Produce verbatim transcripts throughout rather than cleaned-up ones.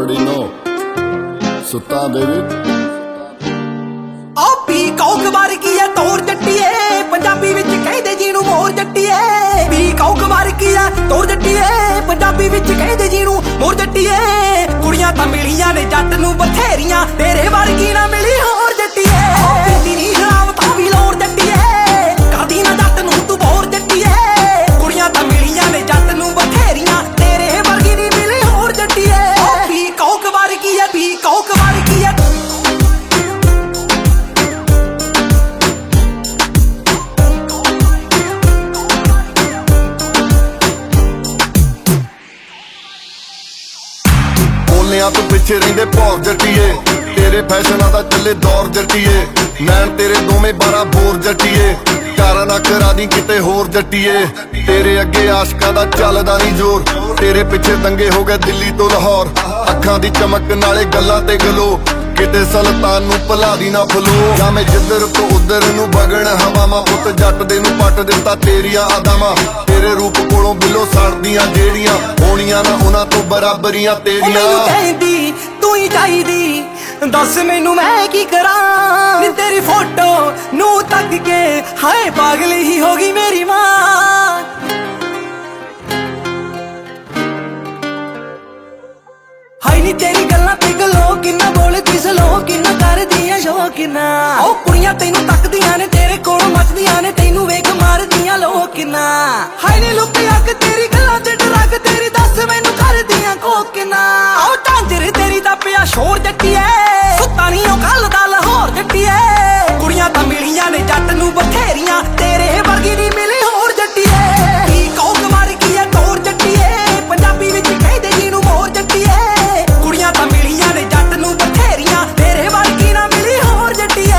already know. ਸੁੱਤਾ baby ਆ ਪੀ ਕੌਕ ਵਰਗੀ ਐ ਤੋਰ ਜੱਟੀਏ, ਪੰਜਾਬੀ ਵਿੱਚ ਕਹਿੰਦੇ ਜਿਹਨੂੰ ਮੋਰ ਜੱਟੀਏ। ਪੀ ਕੌਕ ਵਰਗੀ ਐ ਤੋਰ ਜੱਟੀਏ, ਪੰਜਾਬੀ ਵਿੱਚ ਕਹਿੰਦੇ ਜਿਹਨੂੰ ਮੋਰ ਜੱਟੀਏ। ਕੁੜੀਆਂ ਤਾਂ ਮਿਲੀਆਂ ਨੇ ਜੱਟ ਨੂੰ ਬਥੇਰੀਆਂ, ਤੇਰੇ ਵਰਗੀ ਨਾ ਮਿਲੀ ਹੋਰ ਜੱਟੀਏ। ਪੀਂਦੀ ਨੀ ਸ਼ਰਾਬ ਤਾਂ ਵੀ ਲੋਰ ਜੱਟੀਏ, ਕਰਦੀ ਨਾ ਜੱਟ ਨੂੰ ਤੂੰ ਬੋਰ ਜੱਟੀਏ। ਕੁੜੀਆਂ ਤਾਂ ਮਿਲੀਆਂ ਨੇ ਜੱਟ ਨੂੰ ਬਥੇਰੀਆਂ, ਤੇਰੇ ਵਰਗੀ ਨੀ ਮਿਲੀ ਹੋਰ ਜੱਟੀਏ। ਪੀ ਕੌਕ ਵਰਗੀ ਐ, ਪੀ ਕੌਕ ਵਰਗੀ ਐ। ਤੂੰ ਪਿੱਛੇ ਰਹਿੰਦੇ ਭੌਰ ਜੱਟੀਏ, ਤੇਰੇ ਫੈਸ਼ਨਾਂ ਦਾ ਚੱਲੇ ਦੌਰ ਜੱਟੀਏ। ਨੈਣ ਤੇਰੇ ਦੋਵੇਂ ਬਾਰਾਂ ਬੋਰ ਜੱਟੀਏ, ਕਾਰਾਂ ਨਾ ਕਰਾ ਦੀ ਕਿਤੇ ਹੋਰ ਜੱਟੀਏ। ਤੇਰੇ ਅੱਗੇ ਆਸ਼ਕਾਂ ਦਾ ਚੱਲਦਾ ਨਹੀਂ ਜ਼ੋਰ, ਤੇਰੇ ਪਿੱਛੇ ਦੰਗੇ ਹੋ ਗਏ ਦਿੱਲੀ ਤੋਂ ਲਾਹੌਰ। ਅੱਖਾਂ ਦੀ ਚਮਕ ਨਾਲੇ ਗੱਲਾਂ ਤੇ ਗਲੋ, ਕਿਤੇ ਸੁਲਤਾਨ ਨੂੰ ਭੁਲਾ ਦੀ ਨਾ ਫਲੋ। ਜਾਂ ਮੈਂ ਜਿੱਧਰ ਤੋਂ ਉਧਰ ਨੂੰ ਵਗਣ ਹਵਾਵਾਂ, ਪੁੱਤ ਜੱਟ ਦੇ ਨੂੰ ਪੱਟ ਦਿੱਤਾ ਤੇਰੀਆਂ ਅਦਾਵਾਂ। ਤੇਰੇ ਰੂਪ ਕੋਲੋਂ ਬਿੱਲੋ ਸੜਦੀਆਂ ਜਿਹੜੀਆਂ, ਹੋਣੀਆਂ ਨਾ ਉਹਨਾਂ ਤੋਂ ਬਰਾਬਰੀਆਂ ਤੇਰੀਆਂ। ਮੈਨੂੰ ਕਹਿੰਦੀ ਤੂੰ ਹੀ ਚਾਹੀਦੀ, ਦੱਸ ਮੈਨੂੰ ਮੈਂ ਕੀ ਕਰਾਂ। ਨੀ ਤੇਰੀ ਫੋਟੋ ਨੂੰ ਤੱਕ ਕੇ ਹਾਏ ਪਾਗਲ ਹੀ ਹੋ ਗਈ ਮੇਰੀ ਮਾਂ। ਹਾਏ ਨੀ ਤੇਰੀ ਗੱਲਾਂ ਤੇ ਗਲੋ, ਕਿੰਨਾ ਬੋਲਦੀ ਸਲੋ, ਕਿੰਨਾ ਕਰਦੀਆਂ ਸ਼ੋ ਕਿੰਨਾ। ਉਹ ਕੁੜੀਆਂ ਤੈਨੂੰ ਤੱਕਦੀਆਂ ਨੇ, ਤੇਰੇ ਕੋਲੋਂ ਮੱਚਦੀਆਂ ਨੇ, ਤੈਨੂੰ ਵੇਖ ਮਾਰਦੀਆਂ ਲੋਕ ਕਿੰਨਾ। ਹਾਏ ਨੀ ਲੁੱਕ ਅੱਗ ਤੇਰੀ ਗੱਲਾਂ ਤੇ ਡਰਗ ਤੇਰੀ, ਦੱਸ ਮੈਨੂੰ ਕਰਦੀਆਂ ਕੋ ਕਿੰਨਾ। ਉਹ ਝਾਂਜਰ ਤੇਰੀ ਦਾ ਪਿਆ ਸ਼ੋਰ ਜੱਟੀਏ, ਸੁੱਤਾ ਨੀ ਉਹ ਕੱਲ ਦਾ ਲਾਹੌਰ ਜੱਟੀਏ। ਕੁੜੀਆਂ ਤਾਂ ਮਿਲੀਆਂ ਨੇ ਜੱਟ ਨੂੰ ਬਥੇਰੀਆਂ, ਤੇਰੇ ਵਰਗੀ ਨੀ ਮਿਲੀ ਹੋਰ ਜੱਟੀਏ। ਪੀ ਕੌਕ ਵਰਗੀ ਐ ਤੋਰ ਜੱਟੀਏ, ਪੰਜਾਬੀ ਵਿੱਚ ਕਹਿੰਦੇ ਜਿਹਨੂੰ ਮੋਰ ਜੱਟੀਏ। ਕੁੜੀਆਂ ਤਾਂ ਮਿਲੀਆਂ ਨੇ ਜੱਟ ਨੂੰ ਬਥੇਰੀਆਂ, ਤੇਰੇ ਵਰਗੀ ਨਾ ਮਿਲੀ ਹੋਰ ਜੱਟੀਏ।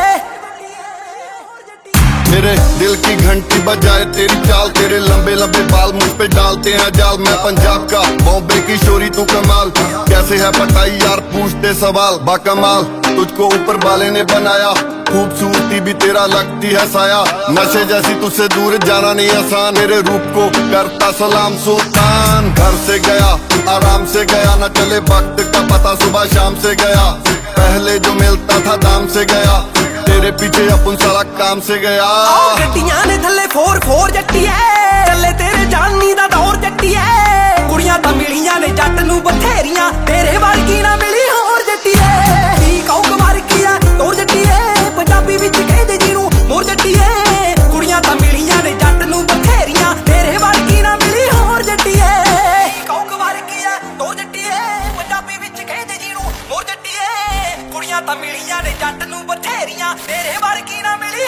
मेरे दिल की घंटी बजाए तेरी चाल, तेरे लंबे लंबे बाल मुझ पे डालते हैं जाल। मैं पंजाब का बॉम्बे की शोरी तू कमाल, कैसे है बताई यार पूछते सवाल। बाकमाल तुझको ऊपर वाले ने बनाया, खूबसूरती भी तेरा लगती है साया। नशे जैसी तुझसे दूर जाना नहीं आसान, मेरे रूप को करता सलाम सुल्तान। घर से गया आराम से गया, न चले वक्त का पता सुबह शाम से गया। पहले जो मिलता था दाम से गया, तेरे पीछे अपन सारा काम से गया। ਗੱਡੀਆਂ ਨੇ ਥੱਲੇ ਫੋਰ ਫੋਰ ਜੱਟੀਏ, ਚੱਲੇ ਤੇਰੇ ਜਾਨੀ ਦਾ ਦੌਰ ਜੱਟੀਏ। ਕੁੜੀਆਂ ਤਾਂ ਮਿਲੀਆਂ ਨੇ ਜੱਟ ਨੂੰ ਬਥੇਰੀਆਂ, ਤੇਰੇ ਵਰਗੀ ਨਾ ਮਿਲੀ ਹੋਰ ਜੱਟੀਏ। ਪੀ ਕੌਕ ਵਰਗੀ ਐ ਤੋਰ ਜੱਟੀਏ, ਪੰਜਾਬੀ ਵਿੱਚ ਕਹਿੰਦੇ ਜਿਹਨੂੰ ਮੋਰ ਜੱਟੀਏ। ਕੁੜੀਆਂ ਤਾਂ ਮਿਲੀਆਂ ਨੇ ਜੱਟ ਨੂੰ ਬਥੇਰੀਆਂ, ਤੇਰੇ ਵਰਗੀ ਨਾ ਮਿਲੀ ਹੋਰ ਜੱਟੀਏ। ਪੀ ਕੌਕ ਵਰਗੀ ਐ ਤੋਰ ਜੱਟੀਏ, ਪੰਜਾਬੀ ਵਿੱਚ ਕਹਿੰਦੇ ਜਿਹਨੂੰ ਮੋਰ ਜੱਟੀਏ। ਕੁੜੀਆਂ ਤਾਂ ਮਿਲੀਆਂ ਨੇ ਜੱਟ ਨੂੰ ਬਥੇਰੀਆਂ, ਤੇਰੇ ਵਰਗੀ ਨਾ ਮਿਲੀ